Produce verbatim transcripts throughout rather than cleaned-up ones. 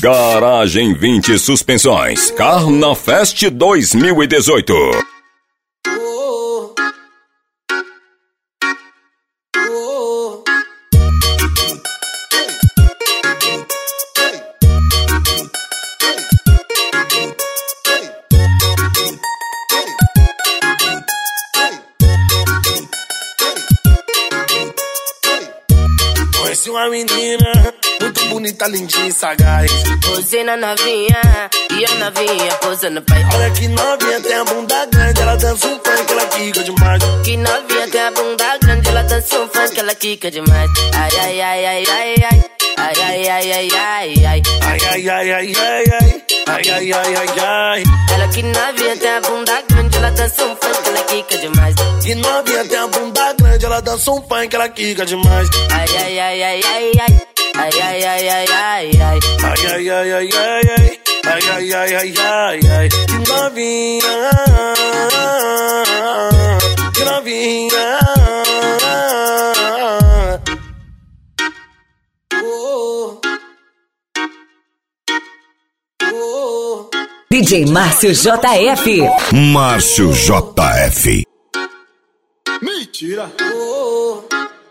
Garagem vinte Suspensões, Carnafest dois mil e dezoito. Conheci uma menina muito bonita, lindinha e sagaz. Posei na novinha e a novinha posando pai. Olha que novinha tem a bunda grande, ela dança um funk, ela quica demais. Que novinha tem a bunda grande, ela dança um funk, ela quica demais. Ai, ai, ai, ai, ai, ai. Ai, ai, ai, ai, ai, ai. Ai, ai, ai, ai, ai, ai. Ai, ai, ai, ai, ai. Ela que novinha tem a bunda grande, ela dança um funk, ela quica demais. Que novinha tem a bunda grande, ela dança um funk, ela quica demais. Ai, ai, ai, ai, ai, ai. Ai, ai, ai, ai, ai, ai. Ai, ai, ai, ai, ai, ai. Ai, ai, ai, ai, ai, ai. Que novinha. Que novinha. Oh. Oh. D J Márcio J F. Márcio J F. Mentira. Oh.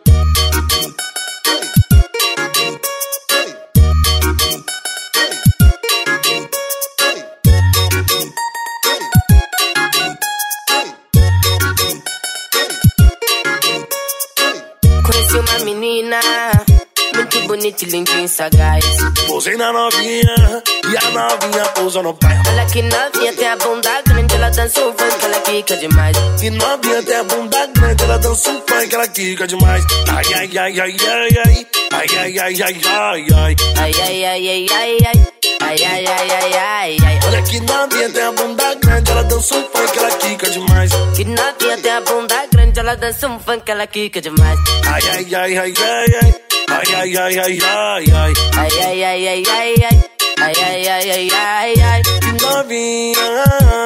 Conheci uma menina muito bonita, lindinha e sagaz. Posei na novinha e a novinha pousou no pai. Olha que novinha tem a bunda grande, ela dança um funk, ela quica demais. E novinha tem a bunda grande, ela dança um funk, ela quica demais. Ai, ai, ai, ai, ai, ai. Ai, ai, ai, ai, ai, ai. Ai, ai, ai, ai, ai, ai. Ai, ai, ai, ai, ai, ai. Olha que novinha tem a bunda grande, ela dança um funk, ela quica demais. Que novinha tem a bunda grande, ela dança um funk, ela quica demais. Ai, ai, ai, ai, ai, ai. Ai, ai, ai, ai, ai, ai. Ai, ai, ai, ai, ai, ai. Ai, ai, ai, ai, ai, ai. Que novinha.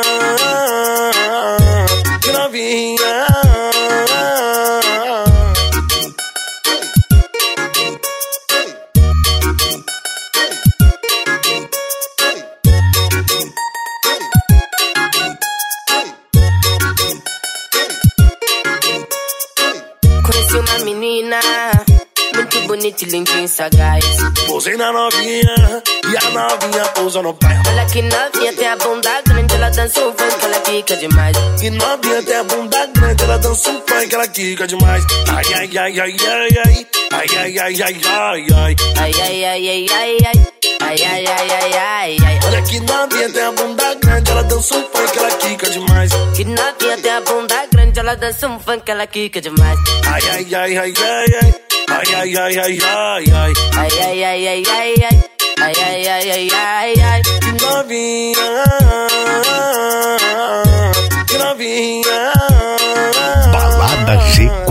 Que novinha. Conheci uma menina muito bonita, lindinha e sagaz. Posei na novinha e a novinha pousa no pai. Olha que novinha tem a bunda grande, ela dança um funk, ela quica demais. E novinha tem a bunda grande, ela dança um funk, ela quica demais. Ai, ai, ai, ai, ai, ai. Ai, ai, ai, ai, ai, ai. Ai, ai, ai, ai, ai, ai. Ai, ai, ai, ai, ai, ai. Olha que novinha tem a bunda grande, ela dança um funk, ela quica demais. Que novinha tem a bunda grande, ela dança um funk, ela quica demais. Ai, ai, ai, ai, ai, ai. Ai, ai, ai, ai, ai, ai. Ai, ai, ai, ai, ai, ai. Ai, ai, ai, ai, ai, ai. Que novinha. Que novinha. Balada G.